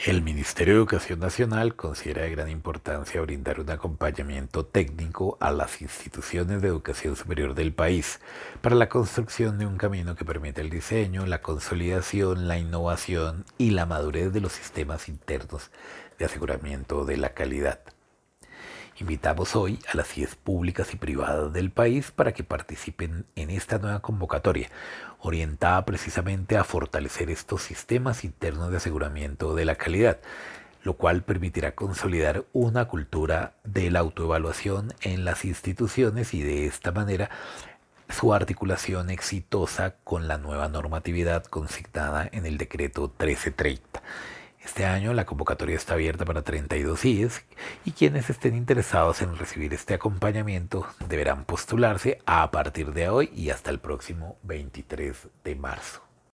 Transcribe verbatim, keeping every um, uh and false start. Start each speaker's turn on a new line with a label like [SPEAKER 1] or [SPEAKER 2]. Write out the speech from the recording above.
[SPEAKER 1] El Ministerio de Educación Nacional considera de gran importancia brindar un acompañamiento técnico a las instituciones de educación superior del país para la construcción de un camino que permita el diseño, la consolidación, la innovación y la madurez de los sistemas internos de aseguramiento de la calidad. Invitamos hoy a las I E S públicas y privadas del país para que participen en esta nueva convocatoria, orientada precisamente a fortalecer estos sistemas internos de aseguramiento de la calidad, lo cual permitirá consolidar una cultura de la autoevaluación en las instituciones y de esta manera su articulación exitosa con la nueva normatividad consignada en el decreto trece treinta. Este año la convocatoria está abierta para treinta y dos I E S y quienes estén interesados en recibir este acompañamiento deberán postularse a partir de hoy y hasta el próximo veintitrés de marzo.